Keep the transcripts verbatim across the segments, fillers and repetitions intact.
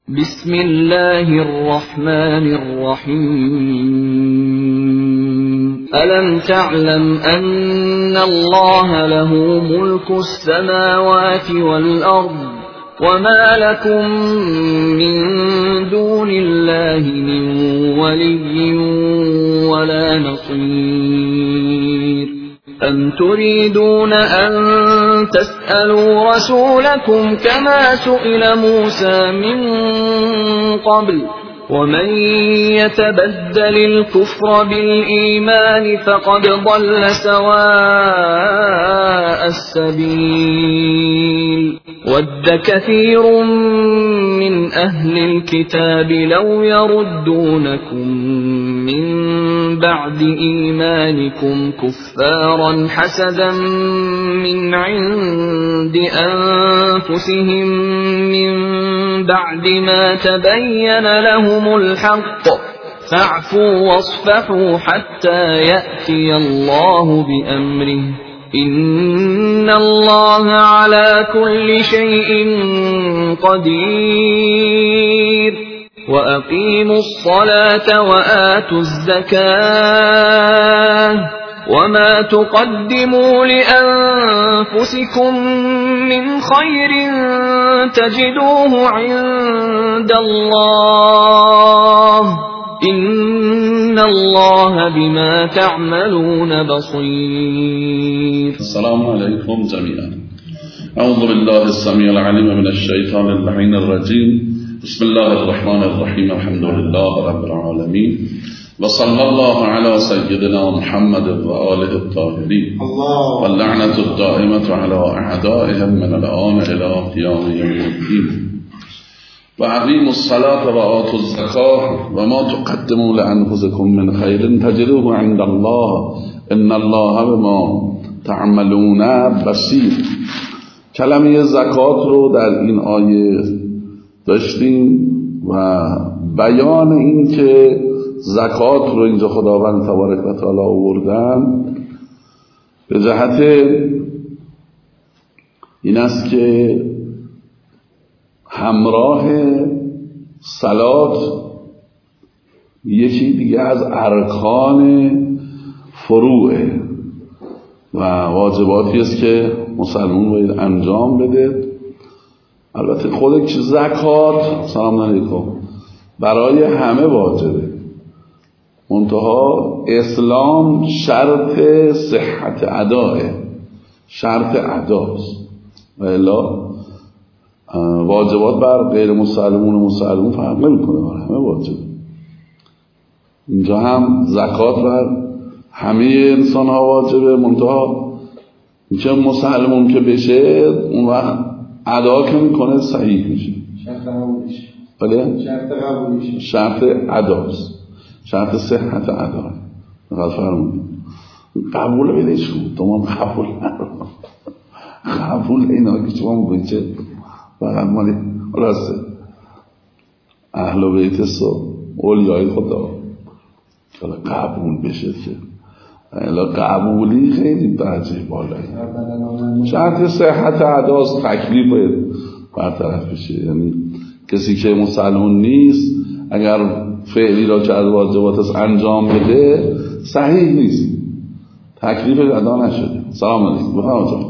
بسم الله الرحمن الرحيم ألم تعلم أن الله له ملك السماوات والأرض وما لكم من دون الله من ولي ولا نصير أم تريدون أن تسألوا رسولكم كما سئل موسى من قبل ومن يتبدل الكفر بالإيمان فقد ضل سواء السبيل ود كثير من أهل الكتاب لو يردونكم من بعد إيمانكم كفارا حسدا من عند أنفسهم من بعد ما تبين لهم الحق فاعفوا واصفحوا حتى يأتي الله بأمره إن الله على كل شيء قدير وأقيموا الصلاة وآتوا الزكاة وما تقدموا لأنفسكم من خير تجدوه عند الله إن الله بما تعملون بصير. السلام عليكم جميعا. أعوذ بالله السميع العليم من الشيطان اللعين الرجيم. بسم الله الرحمن الرحيم. الحمد لله رب العالمين وصلى الله على سيدنا محمد وآله الطاهرين واللعنة الدائمة على أعدائهم من الآن إلى قيام يوم الدين. وأقيموا الصلاة وآتوا الزكاة وما تقدموا لأنفسكم من خير تجدوه عند الله إن الله بما تعملون بصیر. کلمه زکات رو در این آیه داشتیم و بیان این که زکات رو اینجا خداوند تبارک و تعالی آوردن به جهت این است که همراه صلات یکی دیگه از ارکان فروعه و واجباتی است که مسلمان باید انجام بده. البته خود زکات سلام علیکم برای همه واجبه، منتها اسلام شرط صحت اداه، شرط اداست و الا واجبات بر غیر مسلمون و مسلمون فرق نمیکنه، بر همه واجبه. اینجا هم زکات بر همه انسان ها واجبه، منتها چه مسلمون که بشه اون وقت ادا که میکنه صحیح میشه. شرط قبولش بله؟ شرط قبولش شرط اداست، شرط صحت ادا. فقط فرمودید قبول بدهش کن تو ما قبول ندارم، قبول اینا که شما میگوید چه فقط مالی راسته اهل و بیت سو اولیای خدا قبول بشه که الا قبولی خیلی درجه بالایی. شرط صحت اداست، تکلیف باید برطرف بشه. یعنی کسی که مسلمان نیست اگر فعلی را که از واجبات انجام بده صحیح نیست، تکلیف ادا نشده. سلام علیکم. بفرمایید.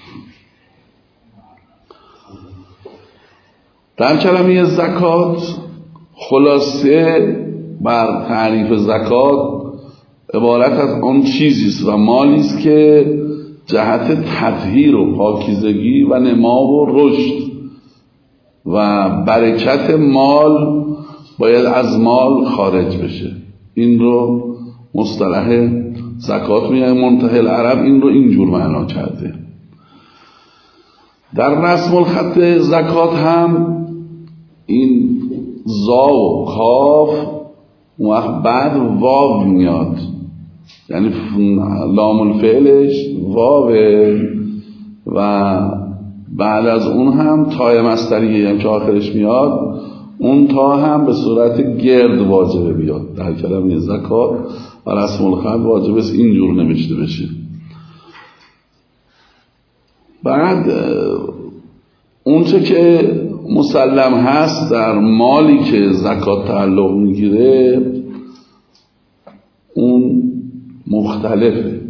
در کلمه زکات خلاصه بر تعریف زکات عبارت از آن چیزی است و مالی است که جهت تطهیر و پاکیزگی و نما و رشد و برکت مال باید از مال خارج بشه. این رو مصطلح زکات میگه. منتهی العرب این رو اینجور معنا کرده. در رسم الخط زکات هم این زا و کاف اون وقت بعد واو میاد، یعنی لام الفعلش واوه و بعد از اون هم تای مصدریه هم که آخرش میاد، اون تا هم به صورت گرد واجبه بیاد. در کلمه زکات و رسم الخط واجبه است اینجور نوشته بشه. بعد اون چه که مسلم هست در مالی که زکات تعلق میگیره اون مختلفه.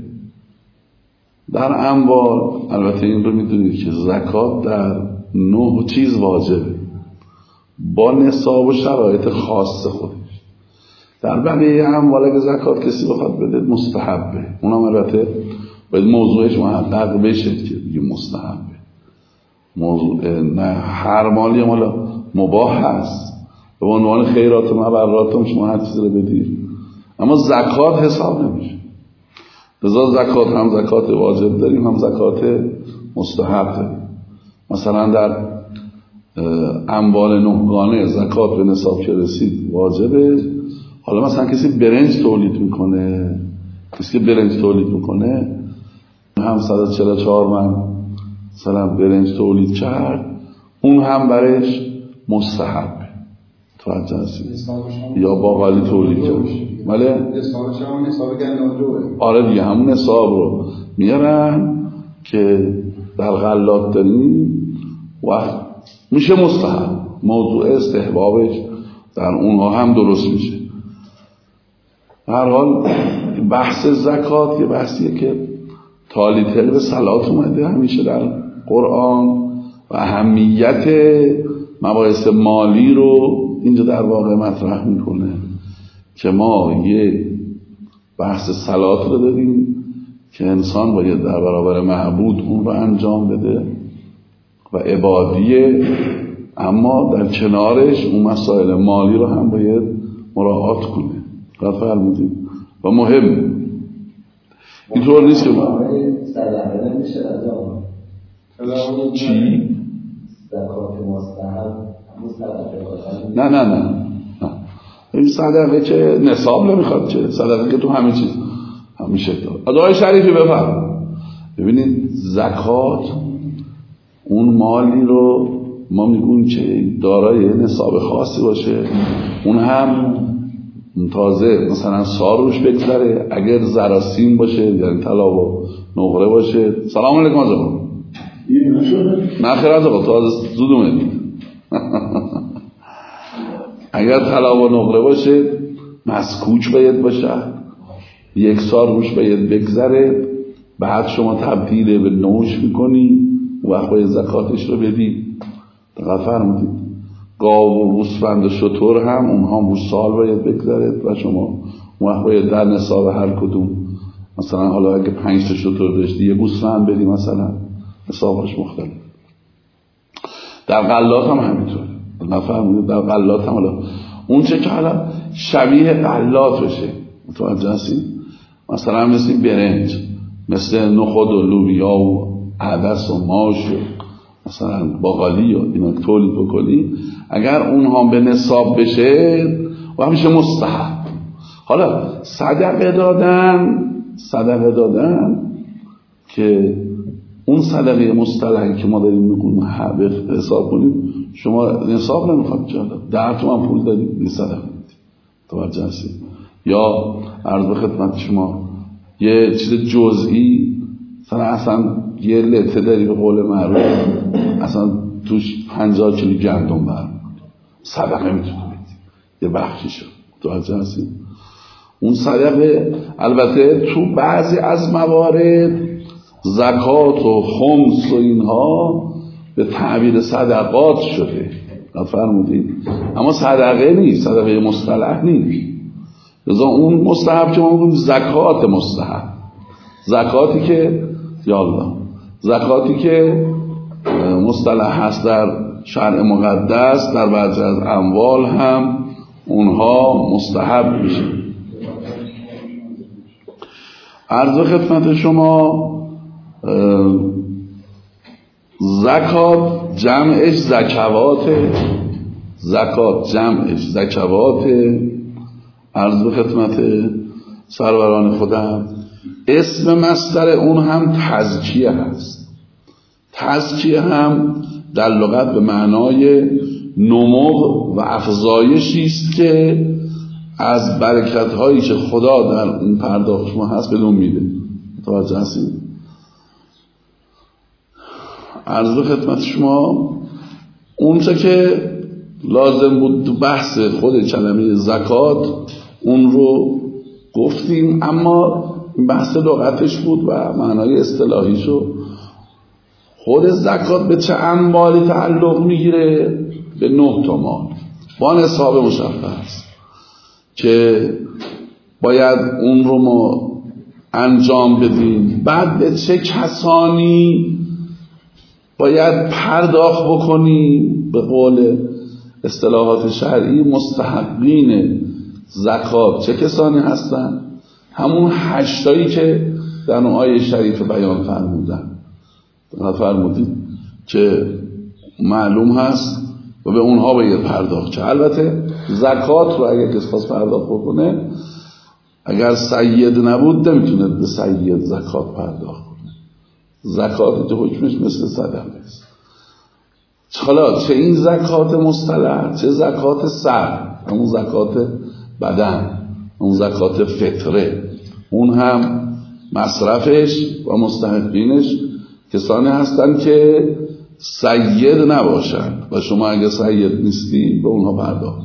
در اموال البته این رو میدونید که زکات در نه چیز واجبه با نصاب و شرایط خاص خودش. در بقیه اموال اگه زکات کسی بخواد بده مستحبه، اونم البته باید موضوعش محقق بشه که دیگه مستحبه. موضوع نه هر مالی مالا مباح هست، به عنوان خیرات و مبرات هم شما هر چیزی رو بدید، اما زکات حساب نمیشه. لذا زکات هم زکات واجب داریم هم زکات مستحب داریم. مثلا در اموال نهگانه زکات به نصاب که رسید واجبه. حالا مثلا کسی برنج تولید میکنه، کسی که برنج تولید میکنه هم صد و چهل و چهار من مثلا برنج تولید کرد، اون هم برش مستحبه. توجه هستید؟ یا باقالی تولید کرد، بله نصابش هم نصاب گندم‌جوه. آره دیگه همون نصاب رو میارن که در غلات داریم و میشه مستحب. موضوع استحبابش در اونها هم درست میشه. هر حال بحث زکات یه بحثیه که تالیتل به صلات اومده همیشه در قرآن و اهمیت مباحث مالی رو اینجا در واقع مطرح میکنه که ما یه بحث صلات رو داریم که انسان باید در برابر معبود اون رو انجام بده و عبادیه، اما در کنارش اون مسائل مالی رو هم باید مراعات کنه. قد فرمودید و مهم اینطور نیست که صدقه نمیشه از آن چی؟ زکات مستحب مستحب نه نه نه نه این صدقه که نصاب نمیخواد، که صدقه که تو همه چیز همیشه دار. ادعای شریفی بفرم. ببینید زکات اون مالی رو ما میگون که دارای نصاب خاصی باشه، اون هم تازه مثلا سال روش بگذره، اگر زراسیم باشه یعنی طلا و نقره باشه. سلام علیکم آقا. نه خیر آقا تازه زود اومدید. اگر طلا و نقره باشه مسکوچ باید باشه، یک سال روش باید بگذره، بعد شما تبدیل به نوش میکنی و وقت باید زکاتش رو بدی. دقیق فرمودید. گاو و گوسفند و شتر هم اونها هم سال باید بگذره و شما وقت باید در نصاب هر کدوم مثلا حالا اگه پنج تا شتر داشتی یه گوسفند بدی مثلا نصابش مختلف. در غلات هم همینطوره. نفهمیدید؟ در غلات هم حالا اون چه که حالا شبیه غلات بشه متوجه هستید؟ مثلا مثل برنج، مثل نخود و لوبیا و عدس و ماش و مثلا باقالی و اینا تولید بکنی، اگر اونها به نصاب بشه و همیشه مستحب. حالا صدقه دادن صدقه دادن که اون صدقه مصطلحی که ما داریم میگیم حساب کنیم، شما نصاب نمیخواد جاده ده تومن پول دارید این صدقه میدید. توجه هستید؟ یا عرض به خدمت شما یه چیز جزئی مثلا اصلا یه لته داری به قول معروف اصلا توش پنجاه کیلو گندم برمی‌داری، صدقه میتونی بدی یه بخشیشو. توجه هستید؟ اون صدقه البته تو بعضی از موارد زکات و خمس و اینها به تعبیر صدقات شده، فرمودید، اما صدقه نیست، صدقه مصطلح نیست. لذا اون مستحب که ما میگیم زکات مستحب، زکاتی که یا الله زکاتی که مصطلح هست در شرع مقدس در بعضی از اموال هم اونها مستحب میشه. عرض خدمت شما زکات جمعش زکوات، زکات جمعش زکوات. عرض به خدمت سروران خودم اسم مصدر اون هم تزکیه هست. تزکیه هم در لغت به معنای نمو و افزایشی است که از برکت هایی که خدا در این پرداخت شما هست بدون میده. متوجه هستید؟ عرض به خدمت شما اونچه که لازم بود تو بحث خود کلمه زکات اون رو گفتیم، اما بحث لغتش بود و معنای اصطلاحیشو. خود زکات به چه اموالی تعلق میگیره؟ به نه تا مال با نصاب مشخص که باید اون رو ما انجام بدیم. بعد به چه کسانی باید پرداخت بکنیم؟ به قول اصطلاحات شرعی مستحقین زکات چه کسانی هستن؟ همون هشتایی که در اون آیه شریف بیان فرمودن فرمودید که معلوم هست و به اونها باید پرداخت. که البته زکات رو اگر کسی خواست پرداخت بکنه، اگر سید نبود نمیتونه به سید زکات پرداخت کنه. زکات تو حکمش مثل صدقه است. حالا چه این زکات مصطلح، چه زکات سر، همون زکات بدن، اون زکات فطره، اون هم مصرفش و مستحقینش کسانی هستن که سید نباشن و شما اگه سید نیستی به اونها پرداخت.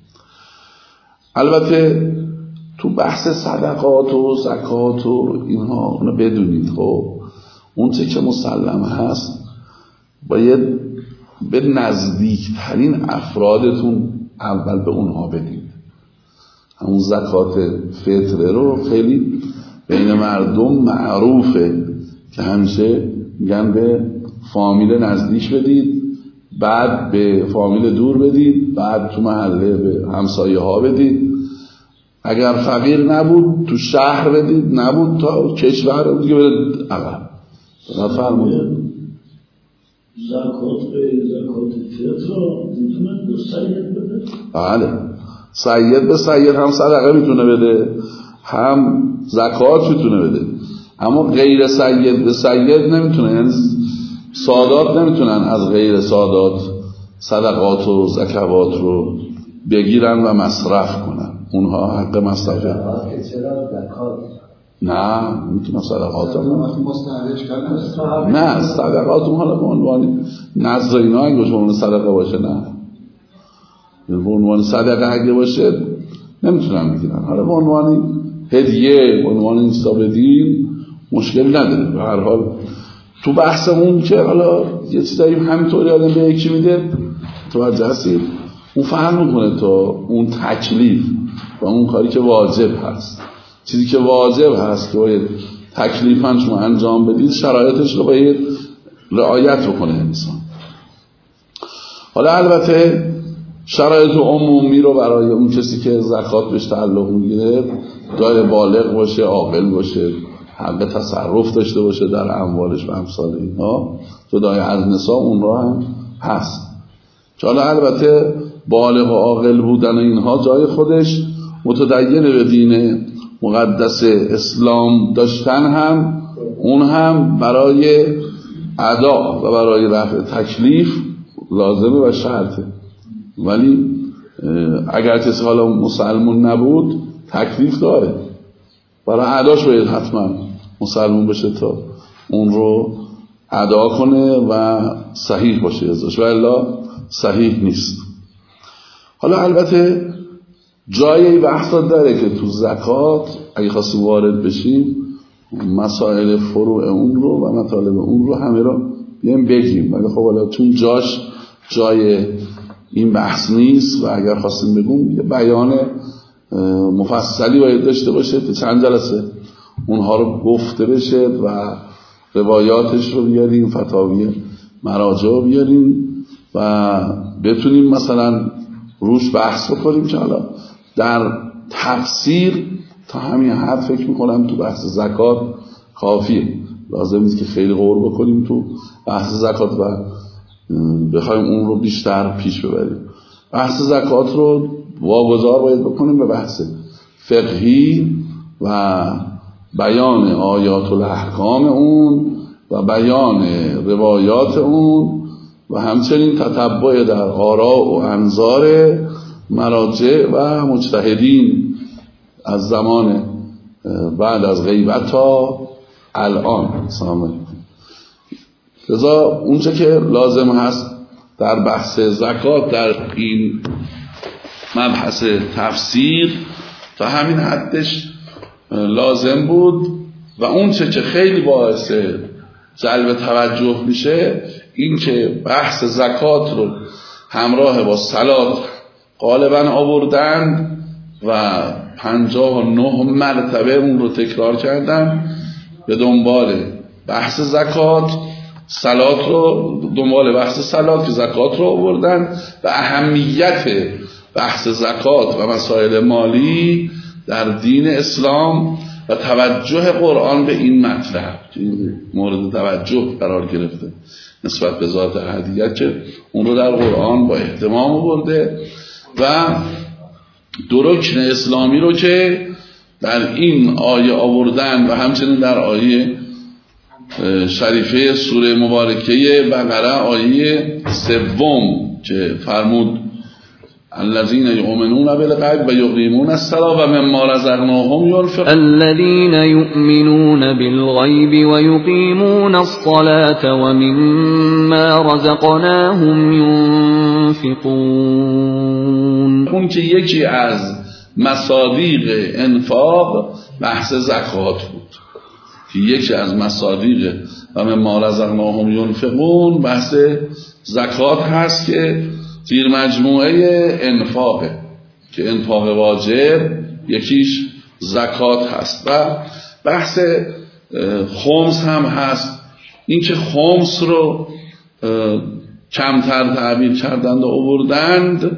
البته تو بحث صدقات و زکات و اینها اونو بدونید، خب اون چه که مسلم هست باید به نزدیکترین افرادتون اول به اونها بدید. همون زکات فطره رو خیلی بین مردم معروفه که همیشه میگن به فامیل نزدیک بدید، بعد به فامیل دور بدید، بعد تو محله به همسایه ها بدید. اگر فقیر نبود تو شهر بدید، نبود تا کشور دیگه بدید عقب. فرمودید زکات به زکات فطر میتونه به سید بده؟ بله، سید به سید هم صدقه میتونه بده، هم زکات میتونه بده، اما غیر سید به سید نمیتونه. یعنی سادات نمیتونن از غیر سادات صدقات و زکوات رو بگیرن و مصرف کنن. اونها حق مصرفه. چرا زکات؟ نه میتونن صدقات هم مستحقش کردن. نه صدقات اون حالا به عنوان نظر اینا اگه به عنوان صدقه باشه، نه به عنوان صدقه اگه باشه نمیتونن بگیرن. حالا به عنوان هدیه، به عنوان اینستابدین مشکل نداره. به هر حال تو بحثمون که حالا یه چیزایی همینطوری آدم به یکی میده توجه هستید، اون فهم میکنه تا اون تکلیف و اون کاری که واجب هست. چیزی که واجب هست که باید تکلیفاً شما انجام بدید، شرایطش رو باید رعایت بکنه انسان. حالا البته شرایط عمومی رو برای اون کسی که زکات بهش تعلق میگیره، داره بالغ باشه، عاقل باشه، حق تصرف داشته باشه در اموالش و امثال اینها، جدای از نصاب اون را هم هست. حالا البته بالغ و عاقل بودن اینها جای خودش، متدین به دین مقدس اسلام داشتن هم اون هم برای ادا و برای رفع تکلیف لازمه و شرطه. ولی اگر کسی حالا مسلمون نبود تکلیف داره، برای اداش باید حتما مسلمون بشه تا اون رو ادا کنه و صحیح باشه ازش، و الا صحیح نیست. حالا البته جایی بحثات داره که تو زکات اگه خواستیم وارد بشیم مسائل فروع اون رو و مطالب اون رو همه رو بیایم بگیم، ولی خب حالا چون جاش جای این بحث نیست و اگر خواستیم بگیم یه بیان مفصلی باید داشته باشه تا چند جلسه اونها رو گفته بشه و روایاتش رو بیاریم، فتاوی مراجع رو بیاریم و بتونیم مثلا روش بحث بکنیم. که حالا در تفسیر تا همین حد فکر میکنم تو بحث زکات کافیه، لازم نیست که خیلی غور بکنیم تو بحث زکات و بخوایم اون رو بیشتر پیش ببریم. بحث زکات رو واگذار باید بکنیم به بحث فقهی و بیان آیات و احکام اون و بیان روایات اون و همچنین تتبع در آراء و انظار مراجع و مجتهدین از زمان بعد از غیبت تا الان. سلام علیکم. لذا اونچه که لازم هست در بحث زکات در این مبحث تفسیر تا همین حدش لازم بود و اون چه که خیلی باعث جلب توجه میشه این که بحث زکات رو همراه با صلات غالبا آوردن و پنجاه و نه مرتبه اون رو تکرار کردن به دنبال بحث زکات، صلات رو دنبال بحث صلات که زکات رو آوردن و اهمیت بحث زکات و مسائل مالی در دین اسلام و توجه قرآن به این مطلب این مورد توجه قرار گرفته نسبت به ذات احدیت که اون رو در قرآن با اهتمام آورده و دو رکن اسلامی رو که در این آیه آوردن و همچنین در آیه شریفه سوره مبارکه بقره آیه سوم که فرمود الذين يؤمنون بالغیب و یقیمون الصلاة و مما رزقناهم ينفقون الذين يؤمنون بالغیب و یقیمون الصلاة و مما رزقناهم ينفقون. اون که یکی از مصادیق انفاق بحث زکات بود که یکی از مصادیق و مما رزقناهم ينفقون بحث زکات هست که زیر مجموعه انفاقه که انفاق واجب یکیش زکات هست و بحث خمس هم هست. این که خمس رو کمتر تعبیر کردند و آوردند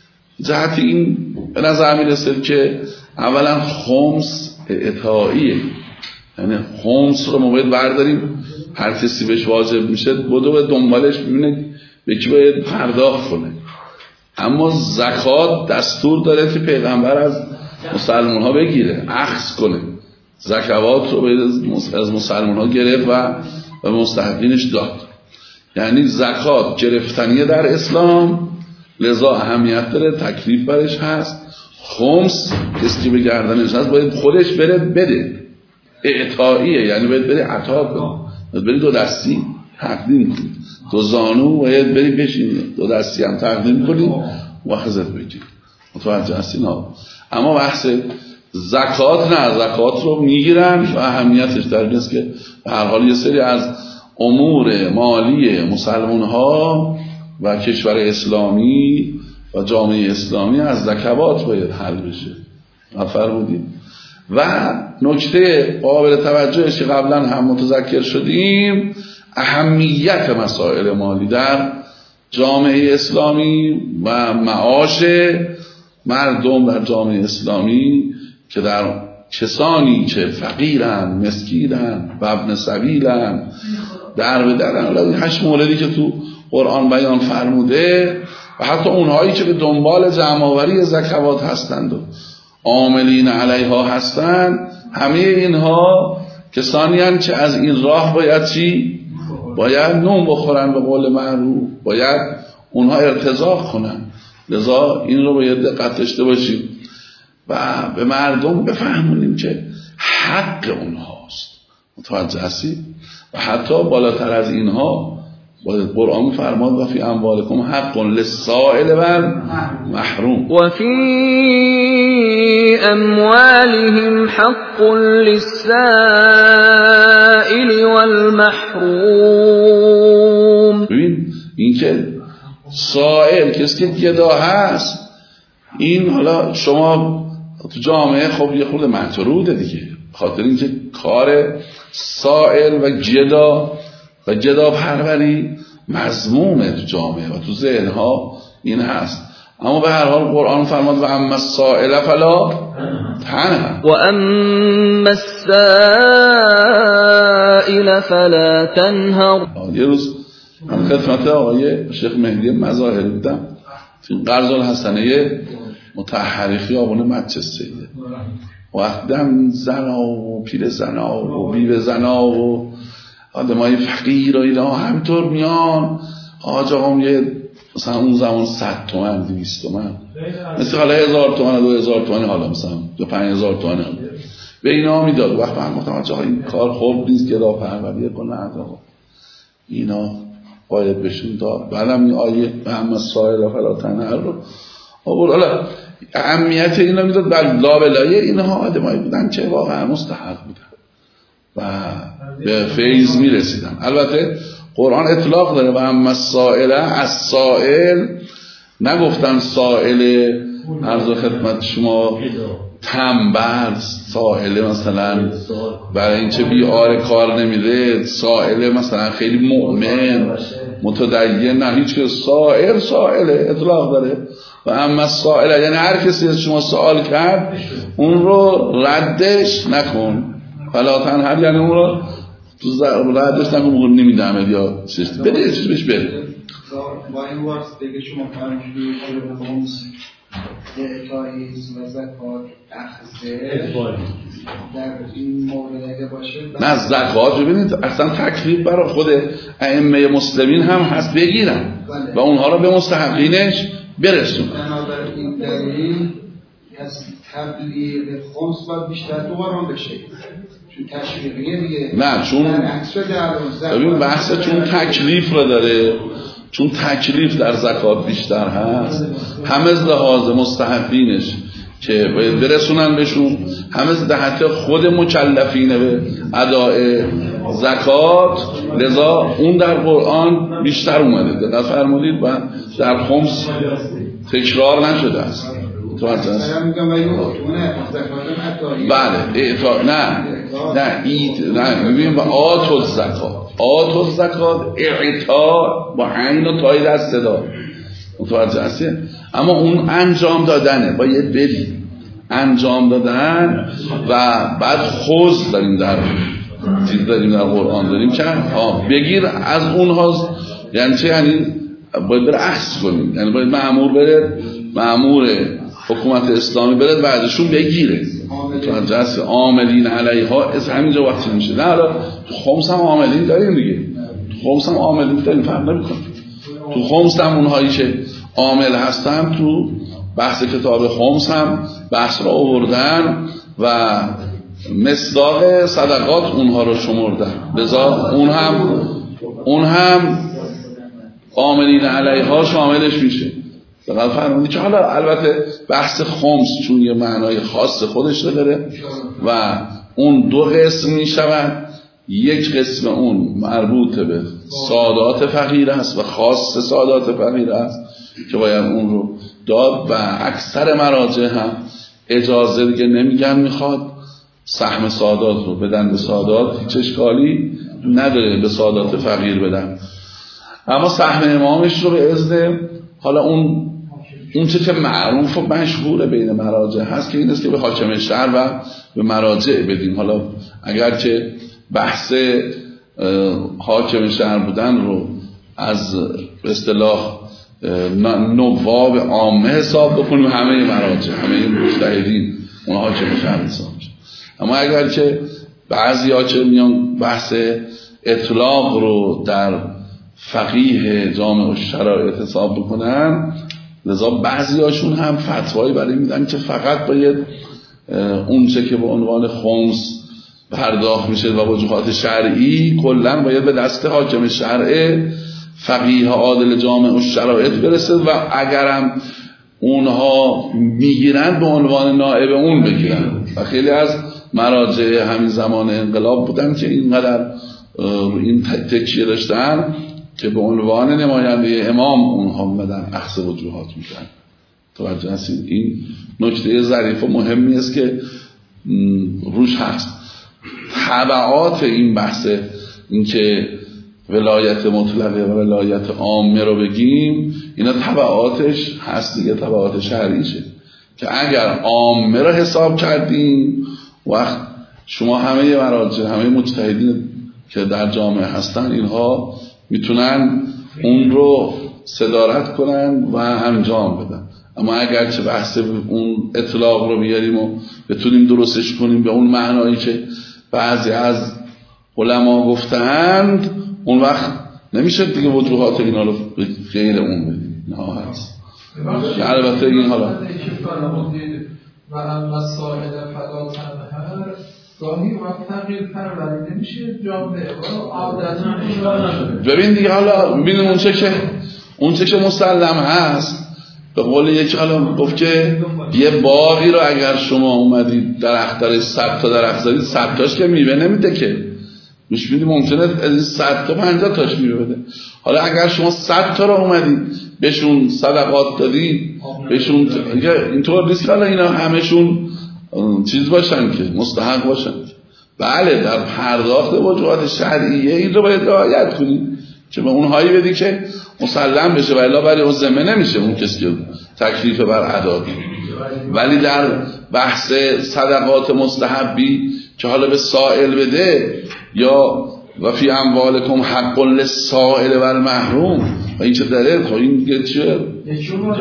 جهت این به نظر میرسه که اولا خمس اعطاییه، یعنی خمس رو ما باید برداریم هر کسی بهش واجب میشه بدو به دنبالش ببینه به کی باید پرداخت کنه. اما زکات دستور داره که پیغمبر از مسلمان ها بگیره اخذ کنه، زکوات رو باید از مسلمان ها گرفت و به مستحقینش داد. یعنی زکات گرفتنیه در اسلام، لذا اهمیت داره، تکلیف برش هست. خمس کسی که به گردنش هست باید خودش بره بده، اعطاییه یعنی باید بره عطا کنه، باید بری دو دستی تقدیم کنی، دو زانو باید بری بشینی، دو دستی هم تقدیم کنی و خزت بگیری. متوجه هستی؟ نه. اما بحث زکات نه، زکات رو میگیرن و اهمیتش در اینست که به هر حال یه سری از امور مالی مسلمان ها و کشور اسلامی و جامعه اسلامی از زکوات باید حل بشه. فرمودیم. و نکته قابل توجهش که قبلا هم متذکر شدیم اهمیت مسائل مالی در جامعه اسلامی و معاش مردم در جامعه اسلامی که در کسانی که فقیرن، مسکینن و ابن سبیلن در به در هشت موردی که تو قرآن بیان فرموده و حتی اونهایی که به دنبال جمع‌آوری زکوات هستند و عاملین علیها هستند، همه اینها کسانی هستند که از این راه باید چی؟ باید نون بخورن به قول معروف، باید اونها ارتزاق کنن. لذا این رو باید دقت داشته باشیم و به مردم بفهمونیم که حق اونهاست. متوجه هستی؟ و حتی بالاتر از اینها باید قرآن فرماد و فی اموالکم حق للسائل و محروم و فی اموالهم حق للسائل والمحروم. ببین این که سائل کسی که گدا هست، این حالا شما تو جامعه خب یه خورده مطروده دیگه، خاطر اینکه کار سائل و گدا و گدا پروری مذمومه تو جامعه و تو ذهنها این هست. اما به هر حال قرآن فرماد و اما السائل فلا تنهر و اما السائل فلا تنهر. یه روز من خدمت آقای شیخ مهدی مظاهری بودم تو قرض الحسنه مطهری خیابون منچستریه، وقتاً زنا و پیر زنا و بیوه زنا و آدمای فقیر و اینا همینطور میان. آج آقام یه مثلا اون زمان صد تومن دویست تومن مثل حالا هزار تومن دو هزار تومن حالا مثلا دو پنج هزار تومن به اینا میداد. وقت من گفتم آج آقا این کار خوب نیست که راه پروریه کنه. اینا باید بشین داد. بعدم این آیه هم سائل فلا تنهر رو آورد. حالا اهمیت اینا میداد بر لابلایه اینها آدمایی بودن که واقعا مستحق بودن و به فیض میرسیدن. البته قرآن اطلاق داره و اما السائل، از سائل نگفتن سائل عرض خدمت شما تنبل، سائل مثلا برای اینکه بیاره کار نمیره، سائل مثلا خیلی مؤمن متدین، نه هیچ. سائل سائل اطلاق داره و اما السائل یعنی هر کسی از شما سوال کرد اون رو ردش نکن، فلا تنهر یعنی اون رو تو ردش نکن، اون نمیدمه یا چیز بده یه چیز بهش بده. با این واسطه که شما فرمودید که خمس اعطاییز و زکات اخذه در این مورد اگه باشه نه زکات ببینید اصلا تکلیف برای خود ائمه مسلمین هم هست بگیرن و اونها رو به مستحقینش برسونن. بنابراین دلیل از تبلیغ خمس باید بیشتر دوباران بشه چون تشویقیه دیگه. نه چون ببین بحث چون تکلیف رو داره، چون تکلیف در زکات بیشتر هست، هم از لحاظ مستحقینش که باید برسونن بهشون، هم از جهت خود مکلفینه به اداء زکات، لذا اون در قرآن بیشتر اومده. دقت فرمودید و در خمس تکرار نشده است. تو هست بله اعطا نه نه ایت نه میبینیم و آت الزکات، آت الزکات اعطا با عین و تای دست صدا متوجه هستی، اما اون انجام دادنه، باید بدی انجام دادن و بعد خوز داریم در چیز داریم در قرآن داریم که ها بگیر از اونها، یعنی چه؟ یعنی باید بره اخذ کنیم، یعنی باید مأمور بره، مأمور حکومت اسلامی بره بعدشون بگیره. تو جلسه عاملین علیها از همینجا وقتی میشه. نه حالا تو خمس هم عاملین داریم دیگه، تو خمس هم عاملین داریم، فرق نمیکنه. تو خمس هم اونهایی که عامل هستن تو بحث کتاب خمس هم بحث را آوردن و مصداق صدقات اونها رو شمردن، لذا اون هم اون هم عاملین علیها شاملش میشه. دقیقا فرمونی که حالا البته بحث خمس چون یه معنای خاص خودش داره و اون دو قسم می شود، یک قسم اون مربوط به سادات فقیر است و خاص سادات فقیر است که باید اون رو داد و اکثر مراجع هم اجازه دیگه نمیگن میخواد سهم سادات رو بدن به سادات، هیچ اشکالی نداره به سادات فقیر بدن، اما سهم امامش رو به اذن حالا اون اون چه که معروف و مشهور بین مراجع هست که این است که به حاکم شهر و به مراجع بدیم. حالا اگر که بحث حاکم شهر بودن رو از اصطلاح نواب عامه حساب بکنیم، همه مراجع همه مجتهدین اون حاکم شهر حساب میشه. اما اگر که بعضی ها که میان بحث اطلاق رو در فقیه جامع الشرایط حساب بکنن، لذا بعضی هاشون هم فتوایی برای میدن که فقط باید اون چه که به عنوان خمس پرداخت میشه و وجوهات شرعی کلن باید به دست حاکم شرع فقیه عادل جامع الشرایط برسه و اگرم اونها میگیرن به عنوان نائب اون بگیرن. و خیلی از مراجع همین زمان انقلاب بودن که اینقدر این تکیه داشتن که به عنوان نماینده امام اونها اومدن اخذ وجوهات میکنن. توجه هستید؟ این نکته ظریف و مهمی است که روش هست. تبعات این بحث این که ولایت مطلقه و ولایت عامه رو بگیم، اینا تبعاتش هست دیگه، تبعات شرعیشه که اگر عامه رو حساب کردیم وقت شما همه مراجع همه مجتهدین که در جامعه هستن اینها میتونن اون رو صدارت کنن و انجام بدن. اما اگر چه بحث اون اطلاق رو بیاریم و بتونیم درستش کنیم به اون معنایی که بعضی از علما گفتند، اون وقت نمیشه دیگه وجوهات اینا رو غیر اون بدیم. نه هست البته این حالا و اما سائل فلا تنهر گاهی وقت تغییر پروری نمیشه جامعه و عادت. ببین دیگه حالا ببین اون چه که اون چه که مسلم هست، به قول یک حالا گفت که یه باغی رو اگر شما اومدید درخت داره صد تا درخت زدید صد تاش که میوه نمیده که مش میدی ممکنه از این صد تا پنجاه تاش میوه بده. حالا اگر شما صد تا رو اومدید بهشون صدقات دادید بهشون اینطور نیست حالا اینا همشون چیز باشن که مستحق باشن. بله در پرداخت وجوهات شرعیه این رو باید رعایت کنید که به اونهایی بدی که مسلم بشه و الا برای اون ذمه نمیشه اون کسی که تکلیف بر ادا. ولی در بحث صدقات مستحبی که حالا به سائل بده یا و فی اموالکم حق للسائل و المحروم و این چه داره خب این دیگه چیه؟ شما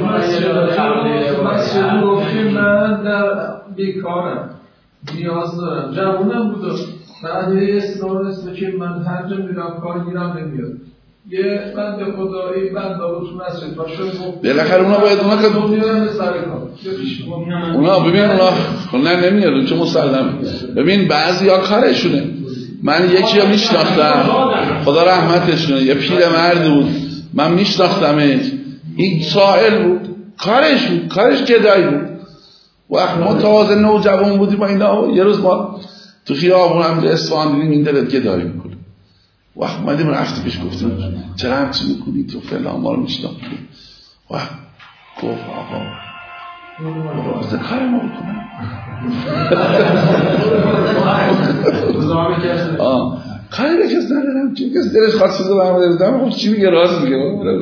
مسجد گفتیم من در بیکارم نیاز دارم جوانم بودم بعد یه اصرار است که من هر جا میرم کار گیرم نمیاد یه بند خدایی بند دارو تو مسجد باشه بالاخره اونا باید اونا که میرم سر کار اونا ببین اونا نه نمیاد چون مسلم. ببین بعضیا کارشونه. من یکی رو میشناختم خدا رحمتش کنه یه پیرمرد بود من میشناختمش این سائل بود کارش بود کارش گدایی بود وقت ما تازه نوجوان بودیم و اینا یه روز ما تو خیابون هم به اصفهان دیدیم این دلت گدایی میکنه وقت اومدیم رفتیم پیش گفتیم چرا همچی میکنی تو فلان ما رو میشناختیم وقت گفت آقا بزن کار ما بکنم کاری به کس ندارم چون کسی دلش خواست چیزا برام دارم خب چی میگه راست میگه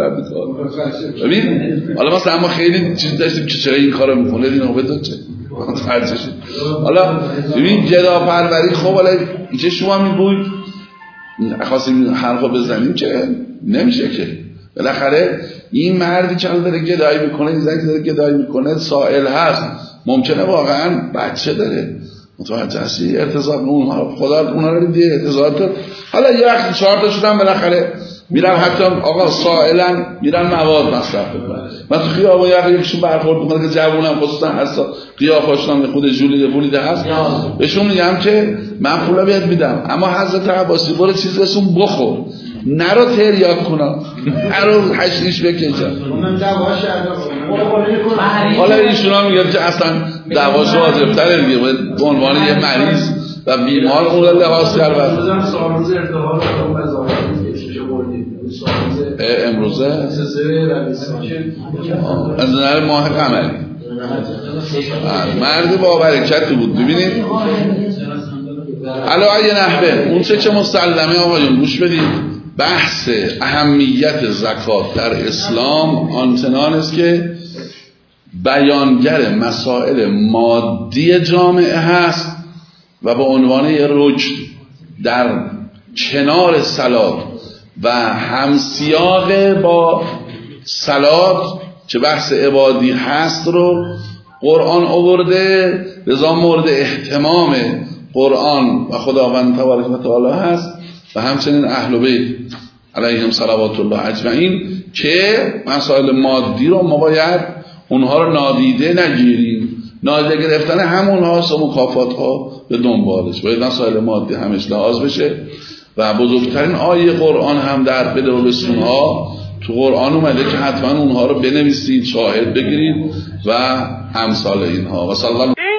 ببین حالا مثلا ما خیلی چیز داشتیم که چرا این کارو میکنه اینا بدون چه حالا ببین جدا پروری خب حالا اینکه شما میگوید خواستیم حرفا بزنیم که نمیشه که بالاخره این مردی که داره گدایی میکنه این زنی داره گدایی میکنه سائل هست ممکنه واقعا بچه داره متوجه هستی ارتضاط اونها خدا اونها رو دیگه ارتضاط داد. حالا یه وقت چهار تا شدن بالاخره میرن حتی آقا سائلن میرن مواد مصرف بکنن. من تو خیابون یکیشون برخورد میکنه که جوونم خصوصا هست قیافاشون خود جولیده بولیده هست بهشون میگم که من پولا بهت میدم اما حضرت عباسی برو چیز رسون بخور نرو تریاک کنم نرو حشیش بکشم. حالا ایشون هم میگه که اصلا دواش واجب تره دیگه به عنوان یه مریض و بیمار اون رو لحاظ کرد. امروزه از نظر ماه قمری مرد با برکتی بود. ببینید علاوه نحوه اون چه چه مسلمه آقایون گوش بدید بحث اهمیت زکات در اسلام آنچنان است که بیانگر مسائل مادی جامعه هست و به عنوان یه رشد در کنار صلات و همسیاق با صلات چه بحث عبادی هست رو قرآن آورده. لذا مورد اهتمام قرآن و خداوند تبارک و تعالی هست و همچنین اهل بیت علیهم صلوات الله اجمعین که مسائل مادی رو ما باید اونها رو نادیده نگیریم. نادیده گرفتن همون هاست و مکافات ها به دنبالش باید مسائل مادی همش لحاظ بشه. و بزرگترین آیه قرآن هم در بده و بسون ها تو قرآن اومده که حتما اونها رو بنویسید شاهد بگیرید و امثال اینها. و صلی الله